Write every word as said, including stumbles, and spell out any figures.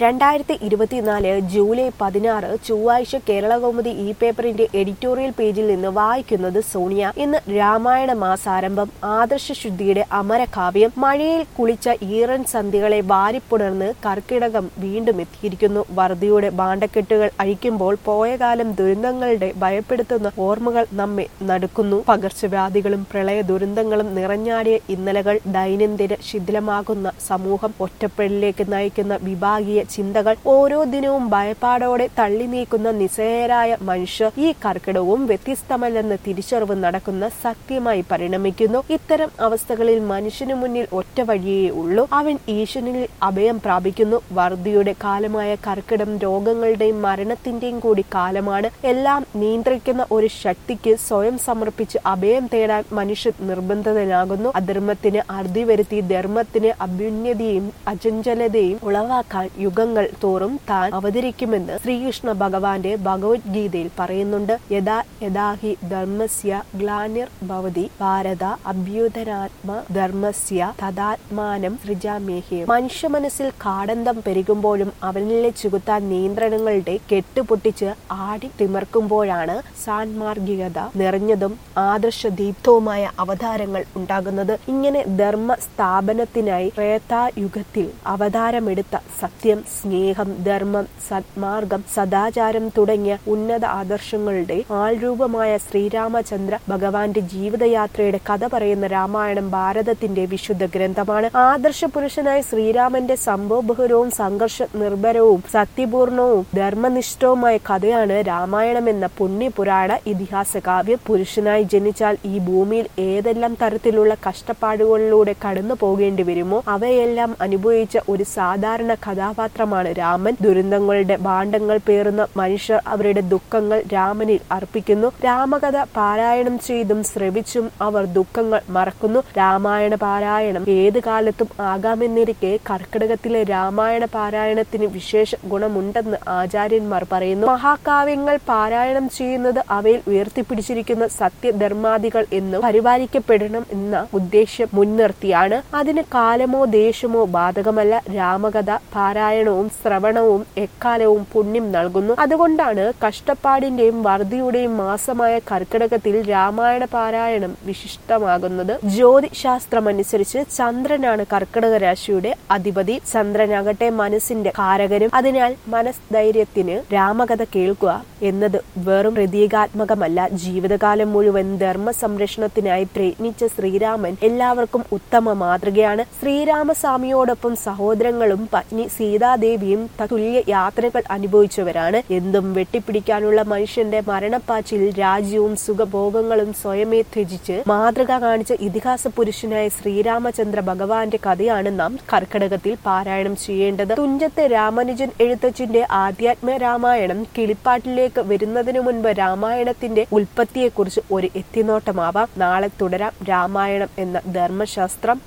രണ്ടായിരത്തി ഇരുപത്തിനാല് ജൂലൈ പതിനാറ് ചൊവ്വാഴ്ച കേരളകൗമുദി ഈ പേപ്പറിന്റെ എഡിറ്റോറിയൽ പേജിൽ നിന്ന് വായിക്കുന്നത് സോണിയ. ഇന്ന് രാമായണ മാസാരംഭം. ആദർശശുദ്ധിയുടെ അമരകാവ്യം. മഴയിൽ കുളിച്ച ഈറൻ സന്ധികളെ വാരിപ്പുണർന്ന് കർക്കിടകം വീണ്ടും എത്തിയിരിക്കുന്നു. വറുതിയുടെ ഭാണ്ഡക്കെട്ടുകൾ അഴിക്കുമ്പോൾ പോയകാലം ദുരന്തങ്ങളുടെ ഭയപ്പെടുത്തുന്ന ഓർമ്മകൾ നമ്മെ നടുക്കുന്നു. പകർച്ചവ്യാധികളും പ്രളയ ദുരന്തങ്ങളും നിറഞ്ഞാടിയ ഇന്നലകൾ, ദൈനംദിന ശിഥിലമാകുന്ന സമൂഹം, ഒറ്റപ്പെടലിലേക്ക് നയിക്കുന്ന വിഭാഗീയ ചിന്തകൾ, ഓരോ ദിനവും ഭയപ്പാടോടെ തള്ളി നീക്കുന്ന നിസ്സഹായരായ മനുഷ്യർ. ഈ കർക്കിടകവും വ്യത്യസ്തമല്ലെന്ന തിരിച്ചറിവ് നടക്കുന്ന സത്യമായി പരിണമിക്കുന്നു. ഇത്തരം അവസ്ഥകളിൽ മനുഷ്യനു മുന്നിൽ ഒറ്റ വഴിയേ ഉള്ളൂ. അവൻ ഈശ്വരനിൽ അഭയം പ്രാപിക്കുന്നു. വറുതിയുടെ കാലമായ കർക്കിടം രോഗങ്ങളുടെയും മരണത്തിന്റെയും കൂടി കാലമാണ്. എല്ലാം നിയന്ത്രിക്കുന്ന ഒരു ശക്തിക്ക് സ്വയം സമർപ്പിച്ച് അഭയം തേടാൻ മനുഷ്യൻ നിർബന്ധിതനാകുന്നു. അധർമ്മത്തിന് അറുതി വരുത്തി ധർമ്മത്തിന് അഭ്യുന്നതിയും അചഞ്ചലതയും ഉളവാക്കാൻ യുഗങ്ങൾ തോറും താൻ അവതരിക്കുമെന്ന് ശ്രീകൃഷ്ണ ഭഗവാന്റെ ഭഗവത്ഗീതയിൽ പറയുന്നുണ്ട്. യഥാ യഥാഹി ധർമ്മസ്യ ഗ്ലാനിർ ഭവതി ഭാരത അഭ്യുദരാത്മ ധർമ്മസ്യ തദാത്മാനം സൃജാമ്യഹി. മനുഷ്യ മനസ്സിൽ കാടന്തം പെരുകുമ്പോഴും അവനിലെ ചുകുത്താൻ നിയന്ത്രണങ്ങളുടെ കെട്ടുപൊട്ടിച്ച് ആടി തിമർക്കുമ്പോഴാണ് സാൻമാർഗികത നിറഞ്ഞതും ആദർശദീപ്തവുമായ അവതാരങ്ങൾ ഉണ്ടാകുന്നത്. ഇങ്ങനെ ധർമ്മ സ്ഥാപനത്തിനായി ത്രേതായുഗത്തിൽ അവതാരമെടുത്ത സത്യം, സ്നേഹം, ധർമ്മം, സന്മാർഗം, സദാചാരം തുടങ്ങിയ ഉന്നത ആദർശങ്ങളുടെ ആൾരൂപമായ ശ്രീരാമചന്ദ്ര ഭഗവാന്റെ ജീവിതയാത്രയുടെ കഥ പറയുന്ന രാമായണം ഭാരതത്തിന്റെ വിശുദ്ധ ഗ്രന്ഥമാണ്. ആദർശ പുരുഷനായ ശ്രീരാമന്റെ സംഭവബഹുലവും സംഘർഷ നിർഭരവും സത്യപൂർണവും ധർമ്മനിഷ്ഠവുമായ കഥയാണ് രാമായണം എന്ന പുണ്യപുരാണ ഇതിഹാസ കാവ്യം. പുരുഷനായി ജനിച്ചാൽ ഈ ഭൂമിയിൽ ഏതെല്ലാം തരത്തിലുള്ള കഷ്ടപ്പാടുകളിലൂടെ കടന്നു പോകേണ്ടി വരുമോ അവയെല്ലാം അനുഭവിച്ച ഒരു സാധാരണ കഥാപാത്രമാണ് രാമൻ. ദുരന്തങ്ങളുടെ ഭാണ്ഡങ്ങൾ പേറുന്ന മനുഷ്യർ അവരുടെ ദുഃഖങ്ങൾ രാമനിൽ അർപ്പിക്കുന്നു. രാമകഥ പാരായണം ചെയ്തും ശ്രവിച്ചും അവർ ദുഃഖങ്ങൾ മറക്കുന്നു. രാമായണ പാരായണം ഏത് കാലത്തും ആകാമെന്നിരിക്കെ കർക്കിടകത്തിലെ രാമായണ പാരായണത്തിന് വിശേഷ ഗുണമുണ്ടെന്ന് ആചാര്യന്മാർ പറയുന്നു. മഹാകാവ്യങ്ങൾ പാരായണം ചെയ്യുന്നത് അവയിൽ ഉയർത്തിപ്പിടിച്ചിരിക്കുന്ന സത്യധർമാദികൾ എന്നും പരിപാലിക്കപ്പെടണം എന്ന ഉദ്ദേശ്യം മുൻനിർത്തിയാണ്. അതിന് കാലമോ ദേശമോ ബാധകമല്ല. രാമകഥ പാരായണവും ശ്രവണവും എക്കാലവും പുണ്യം നൽകുന്നു. അതുകൊണ്ടാണ് കഷ്ടപ്പാടിന്റെയും വറുതിയുടെയും മാസമായ കർക്കിടകത്തിൽ രാമായണ പാരായണം വിശിഷ്ടമാകുന്നത്. ജ്യോതിശാസ്ത്രമനുസരിച്ച് ചന്ദ്രനാണ് കർക്കിടക രാശിയുടെ അധിപതി. ചന്ദ്രനാകട്ടെ മനസ്സിന്റെ കാരകനും. അതിനാൽ മനസ്ധൈര്യത്തിന് രാമകഥ കേൾക്കുക എന്നത് വെറും പ്രതീകാത്മകമല്ല. ജീവിതകാലം മുഴുവൻ ധർമ്മ സംരക്ഷണത്തിനായി പ്രയത്നിച്ച ശ്രീരാമൻ എല്ലാവർക്കും ഉത്തമ മാതൃകയാണ്. ശ്രീരാമസ്വാമിയോടൊപ്പം സഹോദരങ്ങളും പത്നി സീതാദേവിയും തുല്യ യാത്രകൾ അനുഭവിച്ചവരാണ്. എന്തും വെട്ടിപ്പിടിക്കാനുള്ള മനുഷ്യന്റെ മരണപ്പാച്ചിൽ രാജ്യവും സുഖഭോഗങ്ങളും സ്വയമേ ത്യജിച്ച് മാതൃക കാണിച്ച ഇതിഹാസ പുരുഷനായ ശ്രീരാമചന്ദ്ര ഭഗവാന്റെ കഥയാണ് നാം കർക്കിടകത്തിൽ പാരായണം ചെയ്യേണ്ടത്. തുഞ്ചത്ത് രാമാനുജൻ എഴുത്തച്ഛന്റെ ആധ്യാത്മ രാമായണം കിളിപ്പാട്ടിലേക്ക് വരുന്നതിനു മുൻപ് രാമായണത്തിന്റെ ഉൽപ്പത്തിയെക്കുറിച്ച് ഒരു എത്തിനോട്ടമാവാം. നാളെ തുടരാം രാമായണം എന്ന ധർമ്മശാസ്ത്രം.